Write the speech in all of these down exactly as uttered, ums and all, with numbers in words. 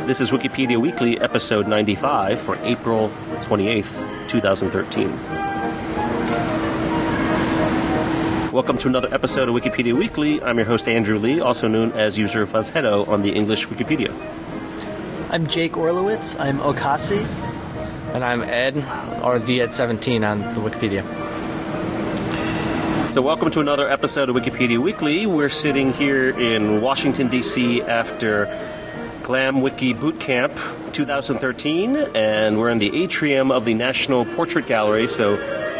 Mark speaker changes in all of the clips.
Speaker 1: This is Wikipedia Weekly, episode ninety-five for April twenty-eighth, twenty thirteen. Welcome to another episode of Wikipedia Weekly. I'm your host, Andrew Lee, also known as User Fuzzheado on the English Wikipedia.
Speaker 2: I'm Jake Orlowitz. I'm Okasi.
Speaker 3: And I'm Ed, or the Ed seventeen on the Wikipedia.
Speaker 1: So welcome to another episode of Wikipedia Weekly. We're sitting here in Washington, D C after Glam Wiki Bootcamp twenty thirteen, and we're in the atrium of the National Portrait Gallery, so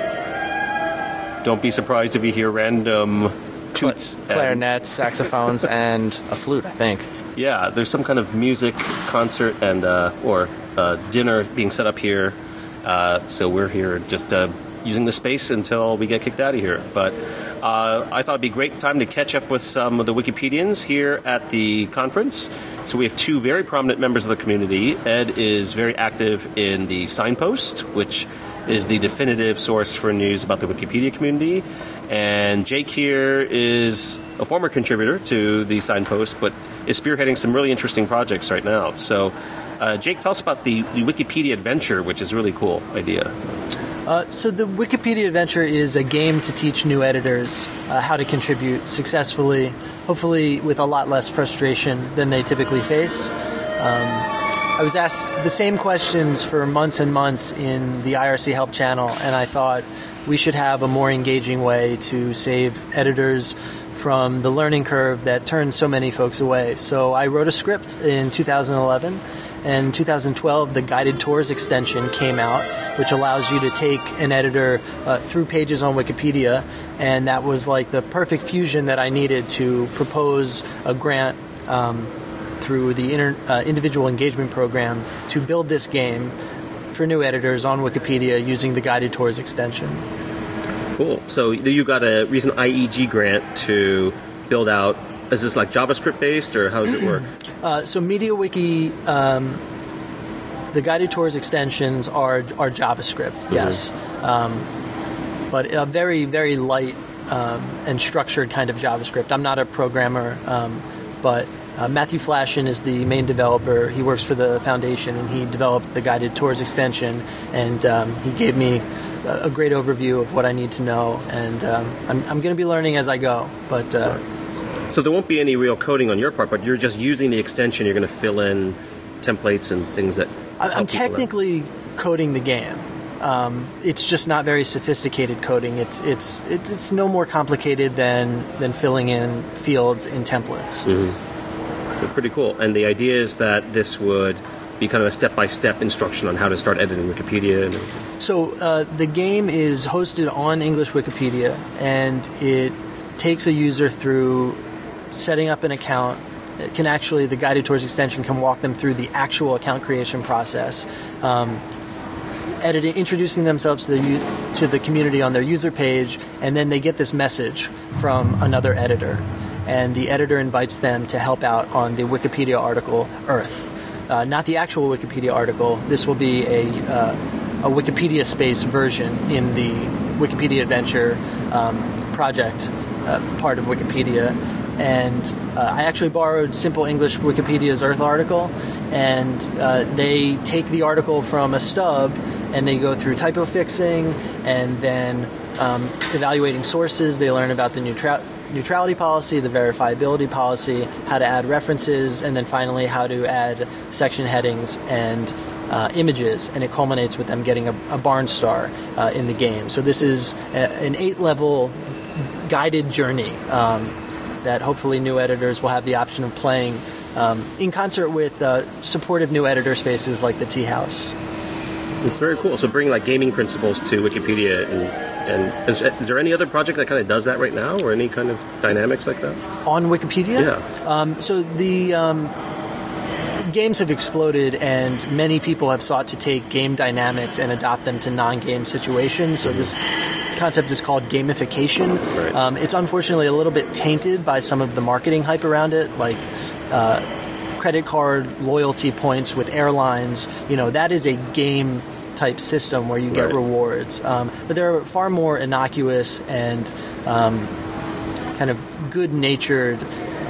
Speaker 1: don't be surprised if you hear random toots.
Speaker 3: Clarinets, saxophones, and a flute, I think.
Speaker 1: Yeah, there's some kind of music concert and uh, or uh, dinner being set up here, uh, so we're here just uh, using the space until we get kicked out of here. But uh, I thought it'd be a great time to catch up with some of the Wikipedians here at the conference. So we have two very prominent members of the community. Ed is very active in the Signpost, which is the definitive source for news about the Wikipedia community. And Jake here is a former contributor to the Signpost, but is spearheading some really interesting projects right now. So, uh, Jake, tell us about the, the Wikipedia Adventure, which is a really cool idea.
Speaker 2: Uh, so the Wikipedia Adventure is a game to teach new editors uh, how to contribute successfully, hopefully with a lot less frustration than they typically face. Um, I was asked the same questions for months and months in the I R C Help channel, and I thought we should have a more engaging way to save editors from the learning curve that turns so many folks away. So I wrote a script in two thousand eleven, and in two thousand twelve the Guided Tours extension came out, which allows you to take an editor uh, through pages on Wikipedia, and that was like the perfect fusion that I needed to propose a grant um, through the inter- uh, individual engagement program to build this game for new editors on Wikipedia using the Guided Tours extension.
Speaker 1: Cool. So you got a recent I E G grant to build out. Is this like JavaScript based, or how does it work?
Speaker 2: uh, so MediaWiki, um, the Guided Tours extensions are are JavaScript, mm-hmm. yes, um, but a very very light um, and structured kind of JavaScript. I'm not a programmer, um, but Uh, Matthew Flashin is the main developer. He works for the foundation, and he developed the Guided Tours extension, and um, he gave me a, a great overview of what I need to know, and um, I'm, I'm going to be learning as I go. But uh,
Speaker 1: So there won't be any real coding on your part, but you're just using the extension. You're going to fill in templates and things that
Speaker 2: I, I'm technically out. coding the game. Um, it's just not very sophisticated coding. It's it's it's, it's no more complicated than, than filling in fields in templates.
Speaker 1: Mm-hmm. Pretty cool. And the idea is that this would be kind of a step-by-step instruction on how to start editing Wikipedia. And
Speaker 2: so uh, the game is hosted on English Wikipedia, and it takes a user through setting up an account. It can actually, the Guided Tours extension can walk them through the actual account creation process, um, editing, introducing themselves to the, to the community on their user page, and then they get this message from another editor. And the editor invites them to help out on the Wikipedia article Earth. Uh, not the actual Wikipedia article. This will be a, uh, a Wikipedia space version in the Wikipedia Adventure um, project uh, part of Wikipedia. And uh, I actually borrowed Simple English Wikipedia's Earth article, and uh, they take the article from a stub, and they go through typo fixing, and then um, evaluating sources. They learn about the neutrality neutrality policy, the verifiability policy, how to add references, and then finally how to add section headings and uh, images, and it culminates with them getting a, a barn star uh, in the game. So this is a, an eight-level guided journey um, that hopefully new editors will have the option of playing um, in concert with uh, supportive new editor spaces like the Tea House.
Speaker 1: It's very cool. So bring like gaming principles to Wikipedia, and And is, is there any other project that kind of does that right now, or any kind of dynamics like that?
Speaker 2: On Wikipedia?
Speaker 1: Yeah.
Speaker 2: Um, so the um, games have exploded, and many people have sought to take game dynamics and adopt them to non-game situations. So this concept is called gamification.
Speaker 1: Right.
Speaker 2: Um, it's unfortunately a little bit tainted by some of the marketing hype around it, like uh, credit card loyalty points with airlines. You know, that is a game type system where you get
Speaker 1: right.
Speaker 2: rewards. Um, but there are far more innocuous and um, kind of good-natured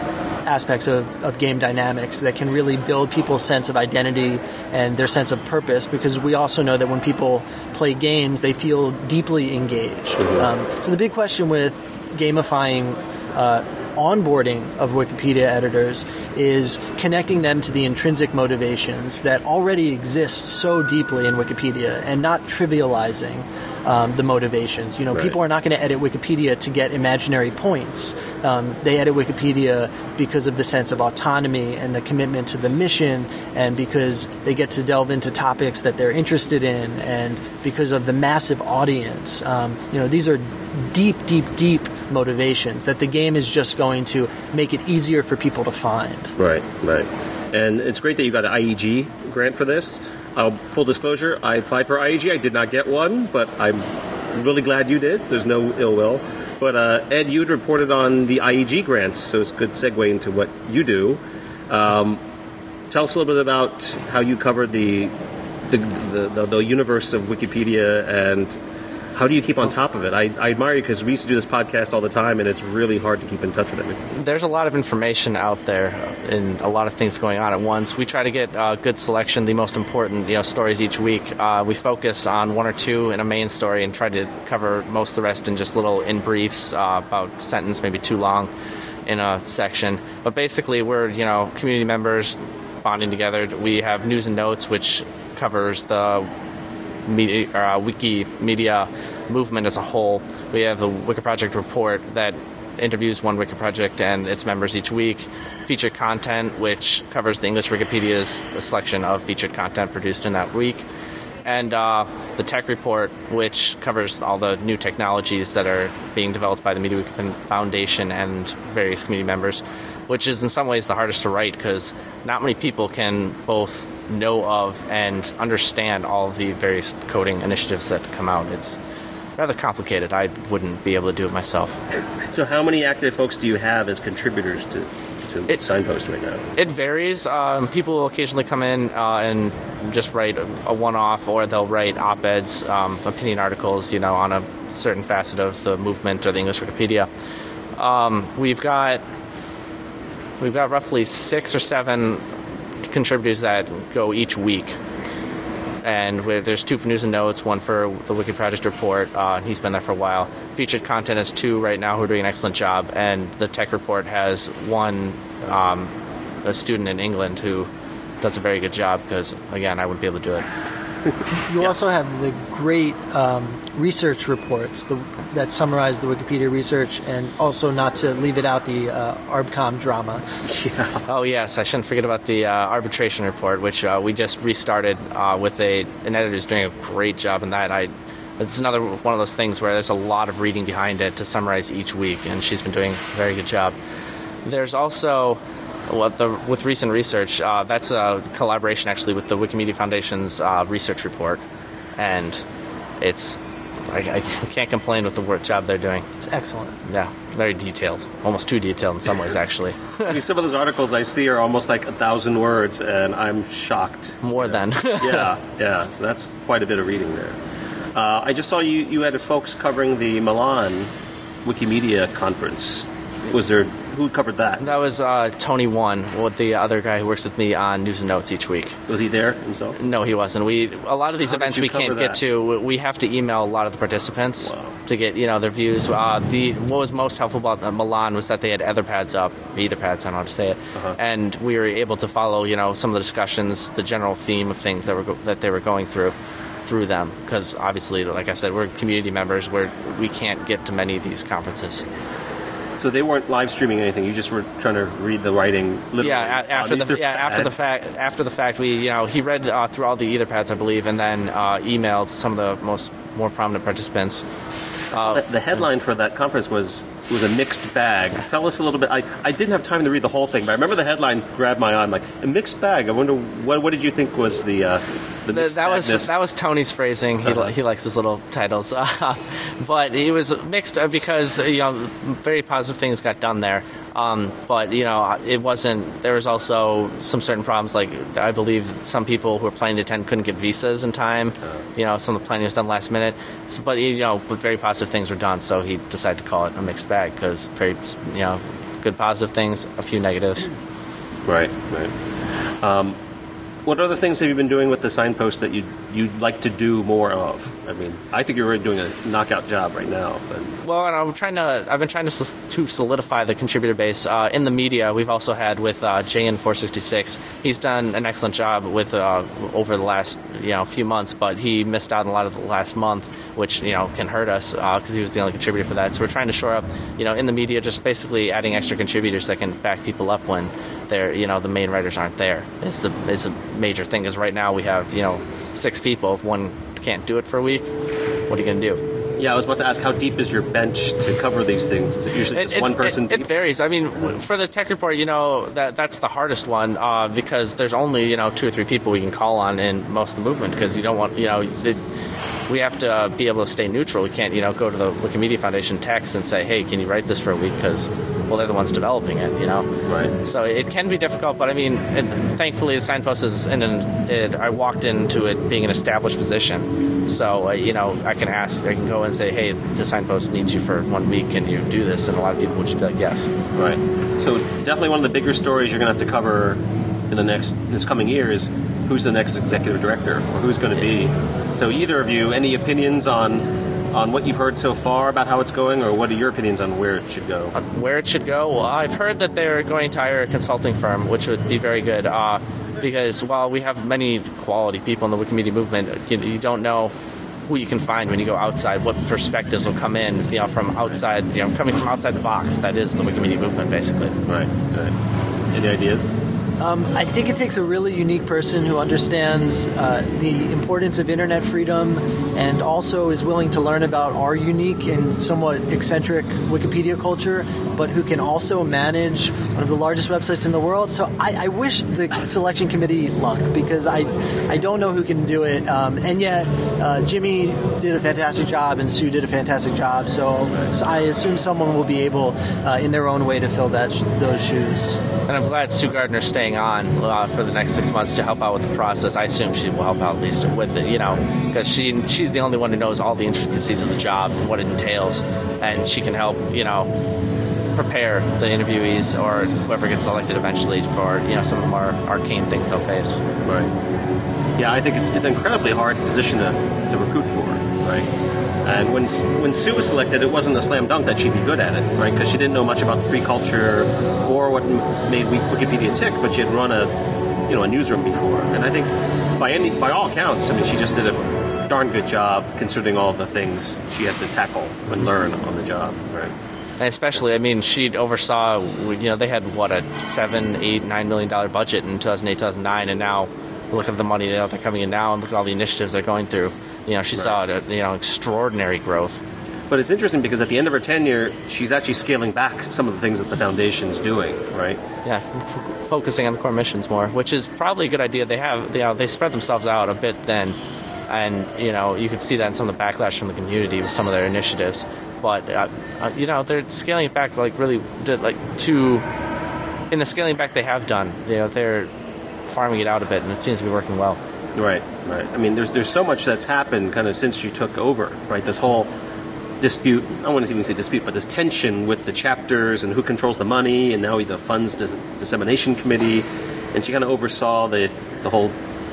Speaker 2: aspects of, of game dynamics that can really build people's sense of identity and their sense of purpose, because we also know that when people play games, they feel deeply engaged. Mm-hmm. Um, so the big question with gamifying uh, onboarding of Wikipedia editors is connecting them to the intrinsic motivations that already exist so deeply in Wikipedia and not trivializing um, the motivations. You know, right. People are not going to edit Wikipedia to get imaginary points. Um, they edit Wikipedia because of the sense of autonomy and the commitment to the mission, and because they get to delve into topics that they're interested in, and because of the massive audience. Um, you know, these are deep, deep, deep motivations that the game is just going to make it easier for people to find.
Speaker 1: Right, right. And it's great that you got an I E G grant for this. Uh, full disclosure, I applied for I E G. I did not get one, but I'm really glad you did. There's no ill will. But uh, Ed, you had reported on the I E G grants, so it's a good segue into what you do. Um, tell us a little bit about how you covered the the, the, the, the universe of Wikipedia, and how do you keep on top of it? I, I admire you because we used to do this podcast all the time, and it's really hard to keep in touch with everything.
Speaker 3: There's a lot of information out there and a lot of things going on at once. We try to get a good selection, the most important you know, stories each week. Uh, we focus on one or two in a main story and try to cover most of the rest in just little in-briefs, uh, about a sentence, maybe too long in a section. But basically, we're you know community members bonding together. We have news and notes, which covers the Media, uh, Wikimedia movement as a whole. We have the Wiki Project report that interviews one Wiki Project and its members each week. Featured content, which covers the English Wikipedia's selection of featured content produced in that week. And uh, the tech report, which covers all the new technologies that are being developed by the MediaWiki Foundation and various community members, which is in some ways the hardest to write because not many people can both know of and understand all of the various coding initiatives that come out. It's rather complicated. I wouldn't be able to do it myself.
Speaker 1: So how many active folks do you have as contributors to, to it, Signpost right now?
Speaker 3: It varies. Um, people will occasionally come in uh, and just write a, a one-off, or they'll write op-eds, um, opinion articles, you know, on a certain facet of the movement or the English Wikipedia. Um, we've got we've got roughly six or seven contributors that go each week, and there's two for news and notes, one for the Wiki Project report. Uh, he's been there for a while. Featured content has two right now who are doing an excellent job, and the tech report has one um, a student in England who does a very good job because, again, I wouldn't be able to do it.
Speaker 2: You
Speaker 1: yeah.
Speaker 2: also have the great um, research reports the, that summarize the Wikipedia research, and also, not to leave it out, the uh, ArbCom drama.
Speaker 3: Yeah. Oh, yes. I shouldn't forget about the uh, arbitration report, which uh, we just restarted uh, with a an editor who's doing a great job in that. I, it's another one of those things where there's a lot of reading behind it to summarize each week, and she's been doing a very good job. There's also... Well, the, with recent research, uh, that's a collaboration actually with the Wikimedia Foundation's uh, research report, and it's I, I can't complain with the work job they're doing.
Speaker 2: It's excellent.
Speaker 3: Yeah, very detailed, almost too detailed in some ways actually.
Speaker 1: I mean, some of those articles I see are almost like a thousand words, and I'm shocked.
Speaker 3: More
Speaker 1: yeah.
Speaker 3: than.
Speaker 1: yeah, yeah. So that's quite a bit of reading there. Uh, I just saw you you had folks covering the Milan Wikimedia conference. Was there? Who covered that?
Speaker 3: That was uh, Tony One, with the other guy who works with me on news and notes each week.
Speaker 1: Was he there himself?
Speaker 3: No, he wasn't. We a lot of these
Speaker 1: How
Speaker 3: events we can't
Speaker 1: that?
Speaker 3: get to. We have to email a lot of the participants
Speaker 1: wow.
Speaker 3: to get you know their views. Uh, the what was most helpful about uh, Milan was that they had Etherpads up, Etherpads, I don't know how to say it, uh-huh. and we were able to follow you know some of the discussions, the general theme of things that were go- that they were going through. through them, because obviously, like I said, we're community members where we can't get to many of these conferences.
Speaker 1: So they weren't live streaming anything. You just were trying to read the writing. Literally
Speaker 3: yeah, a- after the yeah after the fact after the fact we you know he read uh, through all the Etherpads, I believe, and then uh, emailed some of the most more prominent participants.
Speaker 1: Uh, the, the headline for that conference was was a mixed bag. Yeah. Tell us a little bit. I, I didn't have time to read the whole thing, but I remember the headline grabbed my eye. I'm like, a mixed bag. I wonder what what did you think was the uh, the mixed
Speaker 3: that
Speaker 1: bagness?
Speaker 3: was that was Tony's phrasing. He uh-huh. he likes his little titles, uh, but he was mixed because you know very positive things got done there. Um, but you know it wasn't. There was also some certain problems. Like I believe some people who were planning to attend couldn't get visas in time. Uh-huh. You know some of the planning was done last minute. So, but you know but very positive things were done. So he decided to call it a mixed bag because very you know good positive things, a few negatives.
Speaker 1: Right, right. Um, what other things have you been doing with the signpost that you'd, you'd like to do more of? I mean, I think you're really doing a knockout job right now. But
Speaker 3: Well, and I'm trying to. I've been trying to s- to solidify the contributor base uh, in the media. We've also had with uh, J N four sixty-six. He's done an excellent job with uh, over the last you know few months, but he missed out on a lot of the last month, which you know can hurt us because uh, he was the only contributor for that. So we're trying to shore up, you know, in the media, just basically adding extra contributors that can back people up when they're you know the main writers aren't there. It's the it's a major thing. Because right now we have you know six people. If one can't do it for a week, what are you going to do?
Speaker 1: yeah, I was about to ask, how deep is your bench to cover these things? Is it usually just
Speaker 3: It,
Speaker 1: one
Speaker 3: it,
Speaker 1: person?
Speaker 3: It, it varies. I mean, for the tech report, you know, that that's the hardest one uh, because there's only you know two or three people we can call on in most of the movement because you don't want you know. It, we have to uh, be able to stay neutral. We can't, you know, go to the Wikimedia Foundation text and say, "Hey, can you write this for a week?" Because, well, they're the ones developing it, you know.
Speaker 1: Right.
Speaker 3: So it can be difficult, but I mean, it, thankfully, the signpost is in an. It, I walked into it being an established position, so uh, you know, I can ask, I can go and say, "Hey, the signpost needs you for one week. Can you do this?" And a lot of people would just be like, "Yes."
Speaker 1: Right. So definitely one of the bigger stories you're going to have to cover in the next this coming year is who's the next executive director or who's going to be. So either of you, any opinions on on what you've heard so far about how it's going, or what are your opinions on where it should go?
Speaker 3: On where it should go? Well, I've heard that they're going to hire a consulting firm, which would be very good. Uh, because while we have many quality people in the Wikimedia movement, you, you don't know who you can find when you go outside, what perspectives will come in, you know, from outside, you know, coming from outside the box. That is the Wikimedia movement, basically.
Speaker 1: Right. Right. Any ideas?
Speaker 2: Um, I think it takes a really unique person who understands uh, the importance of internet freedom and also is willing to learn about our unique and somewhat eccentric Wikipedia culture, but who can also manage one of the largest websites in the world. So I, I wish the selection committee luck because I I don't know who can do it. Um, and yet uh, Jimmy did a fantastic job and Sue did a fantastic job. So, so I assume someone will be able, uh, in their own way, to fill that those shoes.
Speaker 3: And I'm glad Sue Gardner's staying on uh, for the next six months to help out with the process. I assume she will help out at least with it, you know, because she she's the only one who knows all the intricacies of the job and what it entails, and she can help, you know, prepare the interviewees or whoever gets elected eventually for, you know, some of the more arcane things they'll face.
Speaker 1: Right. Yeah, I think it's it's an incredibly hard position to, to recruit for, right? And when when Sue was selected, it wasn't a slam dunk that she'd be good at it, right? Because she didn't know much about free culture or what made Wikipedia tick, but she had run a, you know, a newsroom before. And I think by any by all accounts, I mean, she just did a darn good job considering all the things she had to tackle and learn on the job, right?
Speaker 3: And especially, I mean, she oversaw, you know, they had, what, a seven, eight, nine million dollar budget in two thousand eight, two thousand nine, and now look at the money that they're coming in now and look at all the initiatives they're going through. You know, she
Speaker 1: Right.
Speaker 3: saw, you know, extraordinary growth.
Speaker 1: But it's interesting because at the end of her tenure, she's actually scaling back some of the things that the foundation's doing, right?
Speaker 3: Yeah, f- f- focusing on the core missions more, which is probably a good idea. They have, you know, they spread themselves out a bit then, and, you know, you could see that in some of the backlash from the community with some of their initiatives. But, uh, uh, you know, they're scaling it back, like, really, like, to, in the scaling back they have done, you know, they're farming it out a bit, and it seems to be working well.
Speaker 1: Right, right. I mean, there's there's so much that's happened kind of since she took over, right? This whole dispute, I wouldn't even say dispute, but this tension with the chapters and who controls the money, and now the funds dis- dissemination committee, and she kind of oversaw the the whole,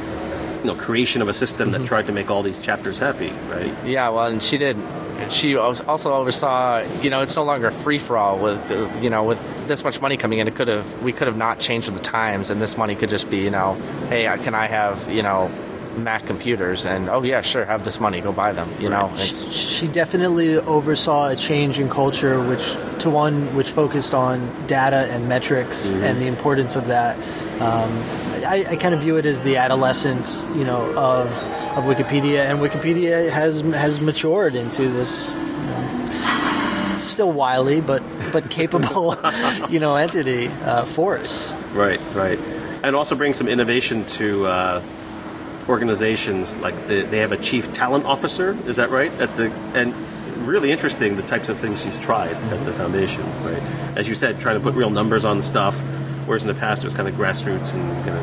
Speaker 1: you know, creation of a system that tried to make all these chapters happy, right?
Speaker 3: Yeah, well, and she did. She also oversaw, you know, it's no longer a free-for-all with, you know, with this much money coming in. It could have, we could have not changed with the times, and this money could just be, you know, hey, can I have, you know, Mac computers? And, oh, yeah, sure, have this money, go buy them, you know. It's,
Speaker 2: She definitely oversaw a change in culture, which to one which focused on data and metrics mm-hmm. and the importance of that. Um, I, I kind of view it as the adolescence, you know, of of Wikipedia, and Wikipedia has has matured into this, you know, still wily but but capable, you know, entity uh, force.
Speaker 1: Right, right, and also bring some innovation to uh, organizations. Like the, they have a chief talent officer. Is that right? At the and really interesting the types of things she's tried at the foundation. Right, as you said, trying to put real numbers on stuff. Whereas in the past it was kind of grassroots and kind of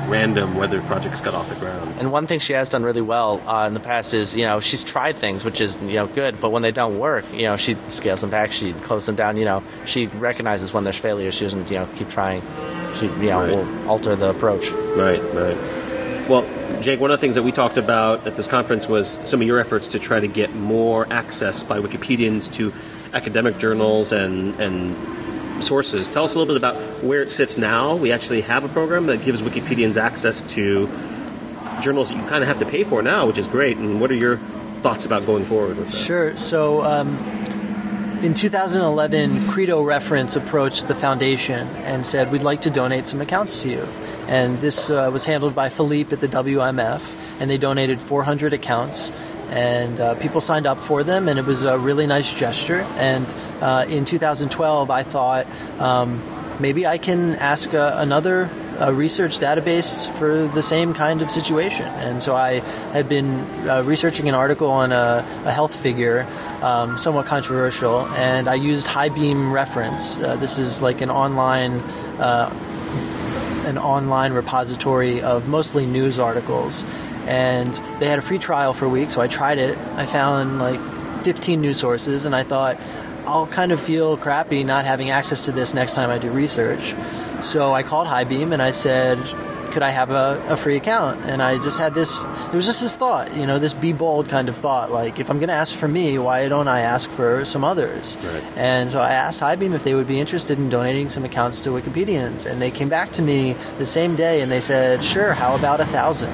Speaker 1: random whether projects got off the ground.
Speaker 3: And one thing she has done really well uh, in the past is, you know, she's tried things, which is, you know, good, but when they don't work, you know, she scales them back, she closes them down, you know, she recognizes when there's failures, she doesn't, you know, keep trying. She, you know,
Speaker 1: Right.
Speaker 3: will alter the approach.
Speaker 1: Right, right. Well, Jake, one of the things that we talked about at this conference was some of your efforts to try to get more access by Wikipedians to academic journals and, and sources. Tell us a little bit about where it sits now. We actually have a program that gives Wikipedians access to journals that you kind of have to pay for now, which is great. And what are your thoughts about going forward with that?
Speaker 2: Sure. So um, in two thousand eleven, Credo Reference approached the foundation and said, we'd like to donate some accounts to you. And this uh, was handled by Philippe at the W M F, and they donated four hundred accounts. And uh, people signed up for them, and it was a really nice gesture. And uh, in two thousand twelve, I thought um, maybe I can ask uh, another uh, research database for the same kind of situation. And so I had been uh, researching an article on a, a health figure, um, somewhat controversial, and I used HighBeam Reference. Uh, this is like an online uh, an online repository of mostly news articles. And they had a free trial for a week, so I tried it. I found like fifteen news sources, and I thought, I'll kind of feel crappy not having access to this next time I do research. So I called HighBeam and I said, could I have a, a free account? And I just had this, it was just this thought, you know, this be bold kind of thought. Like, if I'm going to ask for me, why don't I ask for some others?
Speaker 1: Right.
Speaker 2: And so I asked HighBeam if they would be interested in donating some accounts to Wikipedians. And they came back to me the same day and they said, sure, how about a thousand?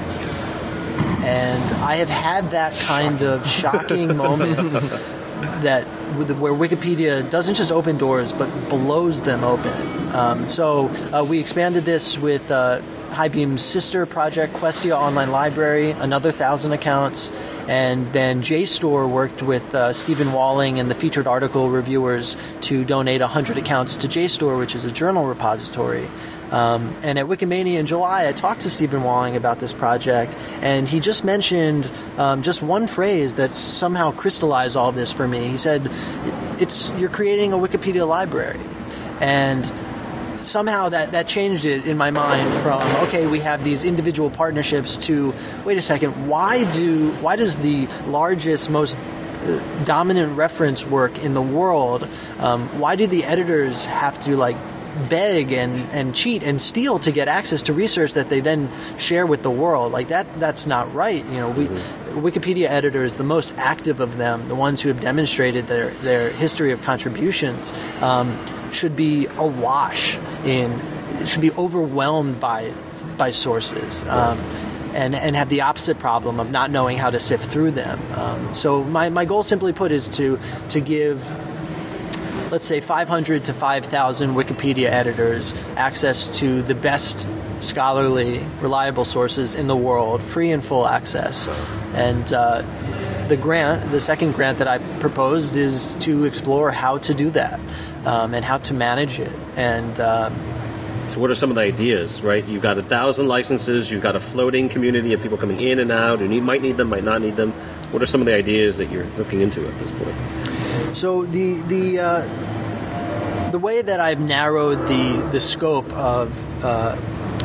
Speaker 2: And I have had that kind of shocking moment that where Wikipedia doesn't just open doors, but blows them open. Um, so uh, we expanded this with uh, HighBeam's sister project, Questia Online Library, another thousand accounts. And then JSTOR worked with uh, Stephen Walling and the featured article reviewers to donate one hundred accounts to JSTOR, which is a journal repository. Um, and at Wikimania in July, I talked to Stephen Walling about this project, and he just mentioned um, just one phrase that somehow crystallized all of this for me. He said, "It's you're creating a Wikipedia library," and somehow that, that changed it in my mind from, okay, we have these individual partnerships to, wait a second, why do why does the largest, most uh, dominant reference work in the world, um, why do the editors have to like beg and, and cheat and steal to get access to research that they then share with the world? Like that that's not right. You know, we mm-hmm. Wikipedia editors, the most active of them, the ones who have demonstrated their, their history of contributions, um, should be awash in, should be overwhelmed by by sources. Um, And, and have the opposite problem of not knowing how to sift through them. Um, so my, my goal, simply put, is to to give, let's say, five hundred to five thousand Wikipedia editors access to the best scholarly, reliable sources in the world, free and full access. And uh, the grant, the second grant that I proposed, is to explore how to do that um, and how to manage it. And um,
Speaker 1: So what are some of the ideas, right? You've got a thousand licenses, you've got a floating community of people coming in and out who need, might need them, might not need them. What are some of the ideas that you're looking into at this point?
Speaker 2: So the the uh, the way that I've narrowed the the scope of uh,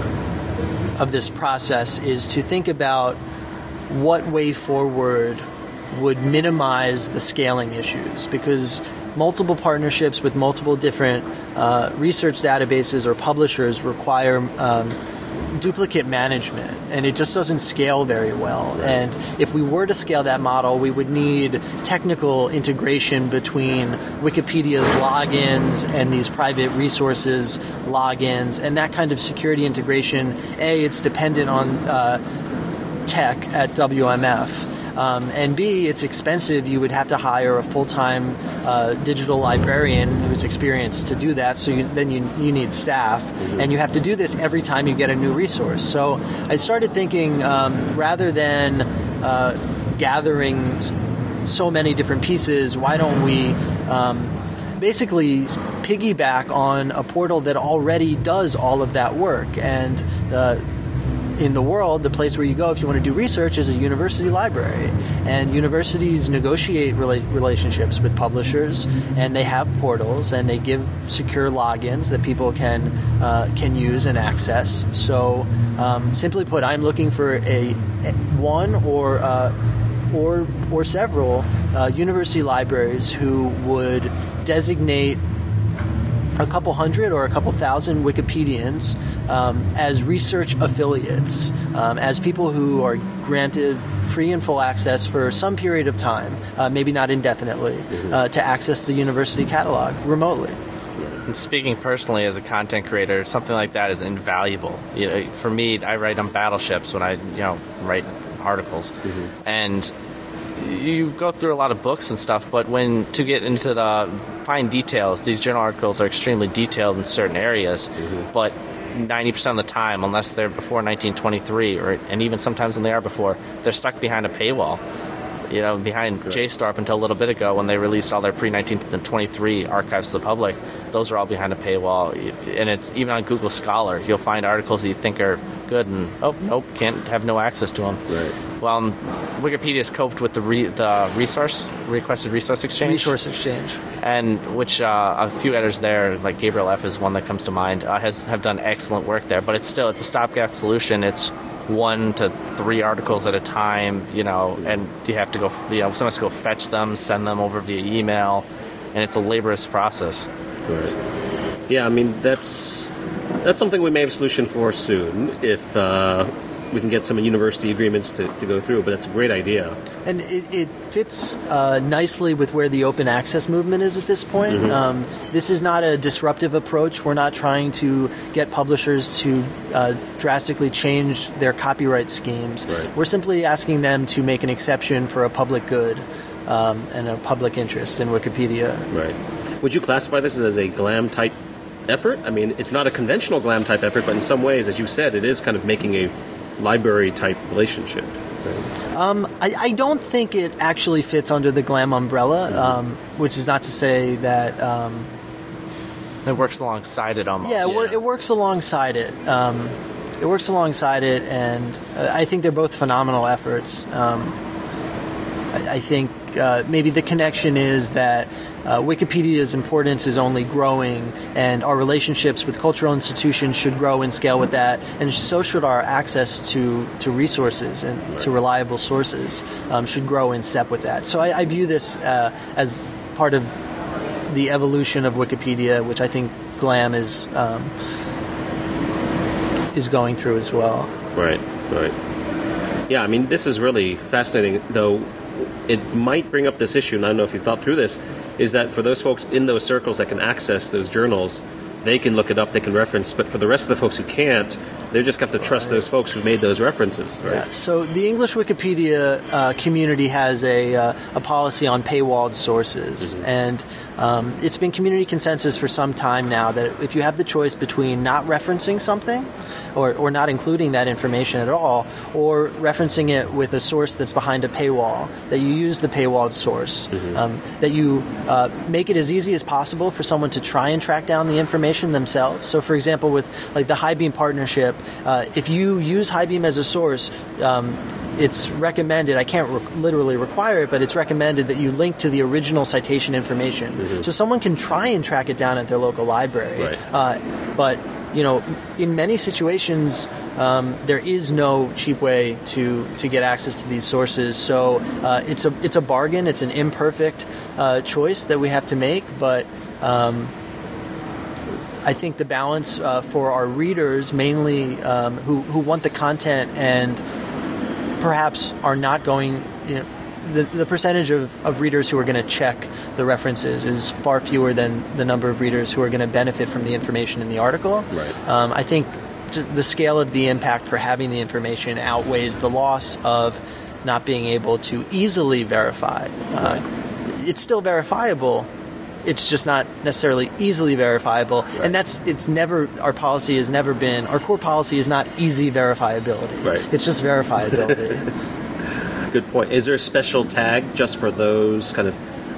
Speaker 2: of this process is to think about what way forward would minimize the scaling issues, because multiple partnerships with multiple different uh, research databases or publishers require um, duplicate management, and it just doesn't scale very well. Right. And if we were to scale that model, we would need technical integration between Wikipedia's logins and these private resources logins, and that kind of security integration, A, it's dependent on uh, tech at W M F. Um, and B, it's expensive. You would have to hire a full-time uh, digital librarian who's experienced to do that. So you, then you, you need staff, mm-hmm. and you have to do this every time you get a new resource. So I started thinking, um, rather than uh, gathering so many different pieces, why don't we um, basically piggyback on a portal that already does all of that work? And uh, in the world, the place where you go if you want to do research is a university library. And universities negotiate rela- relationships with publishers, and they have portals, and they give secure logins that people can uh, can use and access. So, um, simply put, I'm looking for a, a one or uh, or or several uh, university libraries who would designate a couple hundred or a couple thousand Wikipedians um, as research affiliates, um, as people who are granted free and full access for some period of time, uh, maybe not indefinitely, mm-hmm. uh, to access the university catalog remotely.
Speaker 3: And speaking personally as a content creator, something like that is invaluable. You know, for me, I write on battleships when I, you know, write articles, mm-hmm. and you go through a lot of books and stuff, but when to get into the fine details, these journal articles are extremely detailed in certain areas, mm-hmm. but ninety percent of the time, unless they're before nineteen twenty-three, or and even sometimes when they are before, they're stuck behind a paywall. You know, behind right. J S T O R up until a little bit ago when they released all their pre-nineteen twenty-three archives to the public, those are all behind a paywall. And it's even on Google Scholar, you'll find articles that you think are good and, oh, nope, can't have no access to them.
Speaker 1: Right.
Speaker 3: Well, um, Wikipedia's coped with the re- the resource, requested resource exchange.
Speaker 2: Resource exchange.
Speaker 3: And which uh, a few editors there, like Gabriel F. is one that comes to mind, uh, has have done excellent work there. But it's still, it's a stopgap solution. It's one to three articles at a time, you know, and you have to go, you know, someone has to go fetch them, send them over via email, and it's a laborious process.
Speaker 1: Right. Yeah, I mean, that's that's something we may have a solution for soon if uh, we can get some university agreements to, to go through, but it's a great idea.
Speaker 2: And it, it fits uh, nicely with where the open access movement is at this point. Mm-hmm. Um, this is not a disruptive approach. We're not trying to get publishers to uh, drastically change their copyright schemes.
Speaker 1: Right.
Speaker 2: We're simply asking them to make an exception for a public good um, and a public interest in Wikipedia.
Speaker 1: Right. Would you classify this as a GLAM-type effort? I mean, it's not a conventional GLAM-type effort, but in some ways, as you said, it is kind of making a library-type relationship. Right?
Speaker 2: Um, I, I don't think it actually fits under the GLAM umbrella, mm-hmm. um, which is not to say that... Um,
Speaker 3: it works alongside it almost.
Speaker 2: Yeah, it, wor- it works alongside it. Um, it works alongside it, and uh, I think they're both phenomenal efforts. Um, I, I think uh, maybe the connection is that uh, Wikipedia's importance is only growing, and our relationships with cultural institutions should grow and scale with that, and so should our access to, to resources and right. to reliable sources um, should grow in step with that. So I, I view this uh, as part of the evolution of Wikipedia, which I think GLAM is um, is going through as well.
Speaker 1: Right, right. Yeah, I mean, this is really fascinating, though it might bring up this issue, and I don't know if you've thought through this, is that for those folks in those circles that can access those journals, they can look it up, they can reference, but for the rest of the folks who can't, they just have to trust right. those folks who made those references. Right?
Speaker 2: Yeah. So the English Wikipedia uh, community has a, uh, a policy on paywalled sources, mm-hmm. and um, it's been community consensus for some time now that if you have the choice between not referencing something or, or not including that information at all, or referencing it with a source that's behind a paywall, that you use the paywalled source, mm-hmm. um, that you uh, make it as easy as possible for someone to try and track down the information themselves. So, for example, with like the HighBeam partnership, uh, if you use HighBeam as a source, um, it's recommended, I can't re- literally require it, but it's recommended that you link to the original citation information. Mm-hmm. So someone can try and track it down at their local library.
Speaker 1: Right.
Speaker 2: Uh, but, you know, in many situations, um, there is no cheap way to, to get access to these sources. So uh, it's a it's a bargain. It's an imperfect uh, choice that we have to make, but um, I think the balance uh, for our readers, mainly um, who, who want the content and perhaps are not going, you know, the, the percentage of, of readers who are going to check the references is far fewer than the number of readers who are going to benefit from the information in the article.
Speaker 1: Right.
Speaker 2: Um, I think just the scale of the impact for having the information outweighs the loss of not being able to easily verify. Uh, right. It's still verifiable. It's just not necessarily easily verifiable, right. and that's it's never our policy has never been our core policy is not easy verifiability.
Speaker 1: Right.
Speaker 2: It's just verifiability.
Speaker 1: Good point. Is there a special tag just for those kind of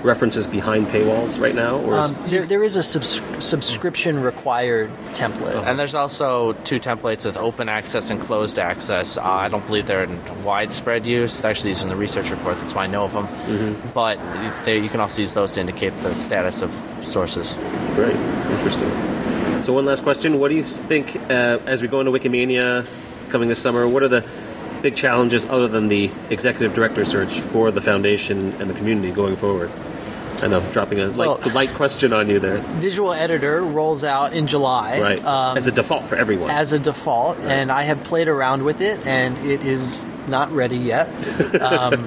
Speaker 1: references behind paywalls right now? Or
Speaker 2: Um, there, there is a subs- subscription required template.
Speaker 3: And there's also two templates with open access and closed access. Uh, I don't believe they're in widespread use. They're actually used in the research report. That's why I know of them. Mm-hmm. But they, you can also use those to indicate the status of sources.
Speaker 1: Great. Interesting. So one last question. What do you think, uh, as we go into Wikimania coming this summer, what are the big challenges other than the executive director search for the foundation and the community going forward? I know, dropping a light,
Speaker 2: Well,
Speaker 1: light question on you there.
Speaker 2: Visual Editor rolls out in July.
Speaker 1: Right.
Speaker 2: Um,
Speaker 1: as a default for everyone.
Speaker 2: as a default,
Speaker 1: Right.
Speaker 2: and I have played around with it, and it is not ready yet. Um,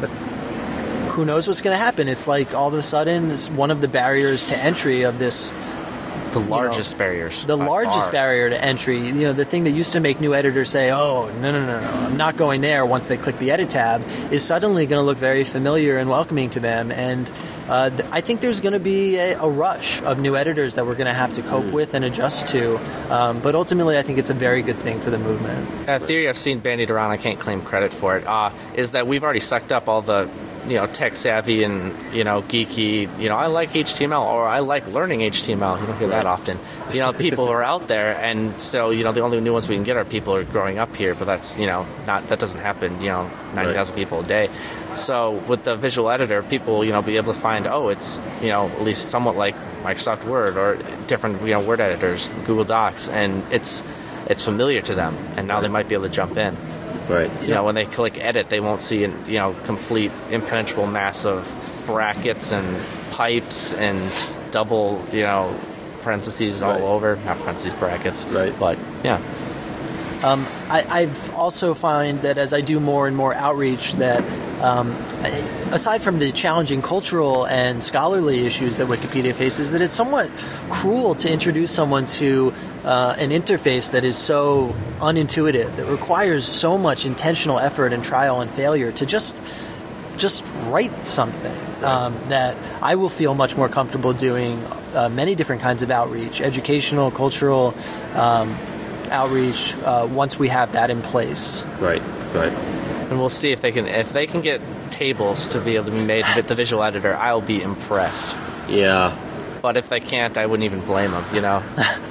Speaker 2: who knows what's going to happen? It's like all of a sudden, it's one of the barriers to entry of this.
Speaker 3: The largest
Speaker 2: know,
Speaker 3: barriers.
Speaker 2: The
Speaker 3: by
Speaker 2: largest
Speaker 3: far.
Speaker 2: barrier to entry. You know, the thing that used to make new editors say, "Oh, no, no, no, no, I'm not going there." Once they click the edit tab, is suddenly going to look very familiar and welcoming to them. And uh, th- I think there's going to be a, a rush of new editors that we're going to have to cope with and adjust to. Um, but ultimately, I think it's a very good thing for the movement.
Speaker 3: A theory I've seen bandied around, I can't claim credit for it, uh, is that we've already sucked up all the, you know, tech savvy and, you know, geeky, you know, I like H T M L or I like learning H T M L. You don't hear that often. You know, people are out there, and so, you know, the only new ones we can get are people who are growing up here, but that's, you know, not, that doesn't happen, you know, ninety thousand people a day. So with the visual editor, people, you know, be able to find, oh, it's, you know, at least somewhat like Microsoft Word or different, you know, Word editors, Google Docs, and it's, it's familiar to them, and now they might be able to jump in.
Speaker 1: Right.
Speaker 3: You know, when they click edit, they won't see, an, you know, complete impenetrable mass of brackets and pipes and double, you know, parentheses
Speaker 1: Right.
Speaker 3: all over. Not parentheses, brackets.
Speaker 1: Right.
Speaker 3: But, yeah.
Speaker 2: Um, I, I've also find that as I do more and more outreach, that um, aside from the challenging cultural and scholarly issues that Wikipedia faces, that it's somewhat cruel to introduce someone to uh, an interface that is so unintuitive, that requires so much intentional effort and trial and failure to just just write something. Um, that I will feel much more comfortable doing uh, many different kinds of outreach, educational, cultural, um, outreach uh, once we have that in place.
Speaker 1: Right. Right.
Speaker 3: And we'll see if they can if they can get tables to be able to be made with the visual editor. I'll be impressed.
Speaker 1: Yeah.
Speaker 3: But if they can't, I wouldn't even blame them. You know.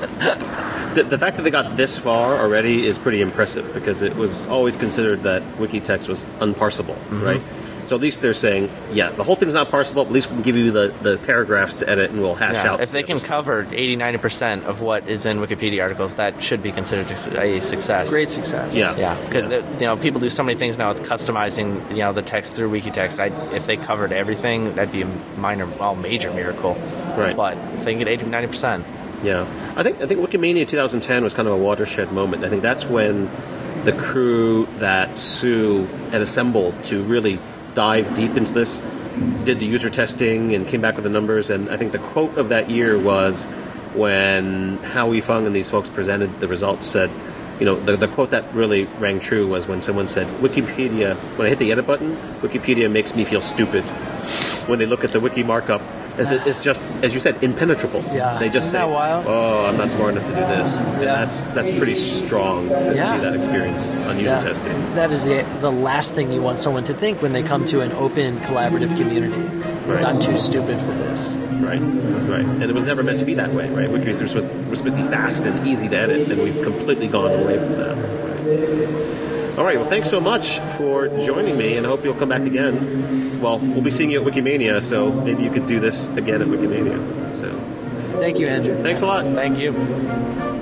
Speaker 1: The, the fact that they got this far already is pretty impressive, because it was always considered that Wikitext was unparsable, mm-hmm. right? So at least they're saying, yeah, the whole thing's not parsable, but at least we can give you the, the paragraphs to edit and we'll hash
Speaker 3: Yeah,
Speaker 1: out.
Speaker 3: if they can cover eighty, ninety percent of what is in Wikipedia articles, that should be considered a success.
Speaker 2: Great success.
Speaker 1: Yeah.
Speaker 3: Yeah, because
Speaker 1: Yeah.
Speaker 3: you know, people do so many things now with customizing, you know, the text through Wikitext. I, if they covered everything, that'd be a minor, well, major miracle.
Speaker 1: Right.
Speaker 3: But if they can get eighty, ninety percent.
Speaker 1: Yeah. I think I think Wikimania twenty ten was kind of a watershed moment. I think that's when the crew that Sue had assembled to really dive deep into this did the user testing and came back with the numbers. And I think the quote of that year was when Howie Fung and these folks presented the results, said, you know, the, the quote that really rang true was when someone said, Wikipedia, when I hit the edit button, Wikipedia makes me feel stupid. When they look at the wiki markup, as it, it's just, as you said, impenetrable.
Speaker 2: Yeah.
Speaker 1: They just
Speaker 2: Isn't
Speaker 1: say,
Speaker 2: that wild?
Speaker 1: oh, I'm not smart enough to do this. And
Speaker 2: Yeah.
Speaker 1: that's that's pretty strong to
Speaker 2: Yeah.
Speaker 1: see that experience on user
Speaker 2: Yeah.
Speaker 1: testing.
Speaker 2: That is the the last thing you want someone to think when they come to an open, collaborative community. Is
Speaker 1: Right.
Speaker 2: I'm too stupid for this.
Speaker 1: Right, right. And it was never meant to be that way, right? Wikis were supposed, were supposed to be fast and easy to edit, and we've completely gone away from that. Right? All right, well, thanks so much for joining me, and I hope you'll come back again. Well, we'll be seeing you at Wikimania, so maybe you could do this again at Wikimania. So,
Speaker 2: Thank you, Andrew.
Speaker 1: thanks a lot.
Speaker 3: Thank you.